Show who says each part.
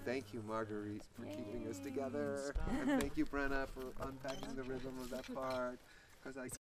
Speaker 1: thank you, Marguerite, for keeping us together. And thank you, Brenna, for unpacking the rhythm of that part. Because I